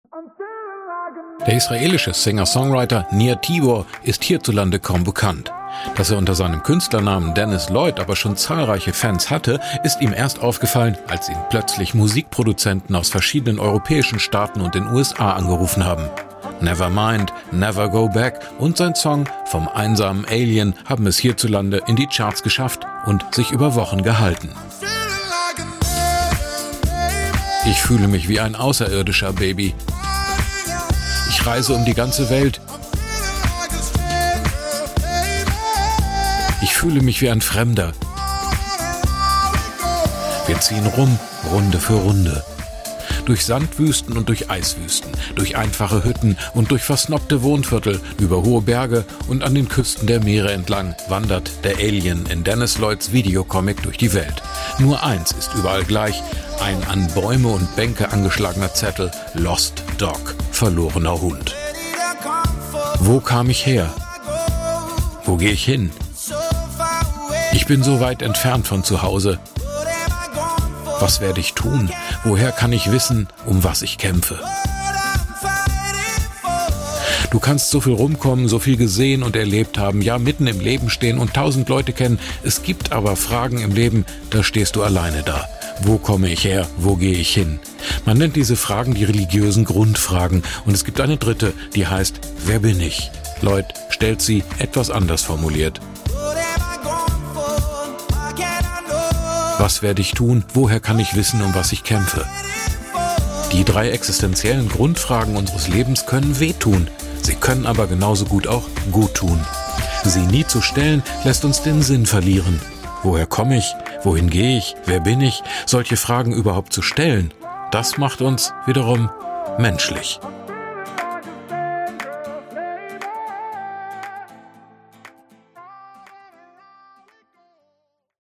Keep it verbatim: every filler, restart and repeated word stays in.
Der israelische Singer-Songwriter Nir Tivor ist hierzulande kaum bekannt. Dass er unter seinem Künstlernamen Dennis Lloyd aber schon zahlreiche Fans hatte, ist ihm erst aufgefallen, als ihn plötzlich Musikproduzenten aus verschiedenen europäischen Staaten und den U S A angerufen haben. Nevermind, Never Go Back und sein Song Vom einsamen Alien haben es hierzulande in die Charts geschafft und sich über Wochen gehalten. Ich fühle mich wie ein Außerirdischer, Baby. Ich reise um die ganze Welt. Ich fühle mich wie ein Fremder. Wir ziehen rum, Runde für Runde. Durch Sandwüsten und durch Eiswüsten, durch einfache Hütten und durch versnobte Wohnviertel, über hohe Berge und an den Küsten der Meere entlang wandert der Alien in Dennis Lloyds Videocomic durch die Welt. Nur eins ist überall gleich, ein an Bäume und Bänke angeschlagener Zettel, Lost Dog, verlorener Hund. Wo kam ich her? Wo gehe ich hin? Ich bin so weit entfernt von zu Hause. Was werde ich tun? Woher kann ich wissen, um was ich kämpfe? Du kannst so viel rumkommen, so viel gesehen und erlebt haben, ja mitten im Leben stehen und tausend Leute kennen. Es gibt aber Fragen im Leben, da stehst du alleine da. Wo komme ich her? Wo gehe ich hin? Man nennt diese Fragen die religiösen Grundfragen. Und es gibt eine dritte, die heißt, wer bin ich? Lloyd stellt sie etwas anders formuliert. Was werde ich tun? Woher kann ich wissen, um was ich kämpfe? Die drei existenziellen Grundfragen unseres Lebens können wehtun. Sie können aber genauso gut auch gut tun. Sie nie zu stellen, lässt uns den Sinn verlieren. Woher komme ich? Wohin gehe ich? Wer bin ich? Solche Fragen überhaupt zu stellen, das macht uns wiederum menschlich.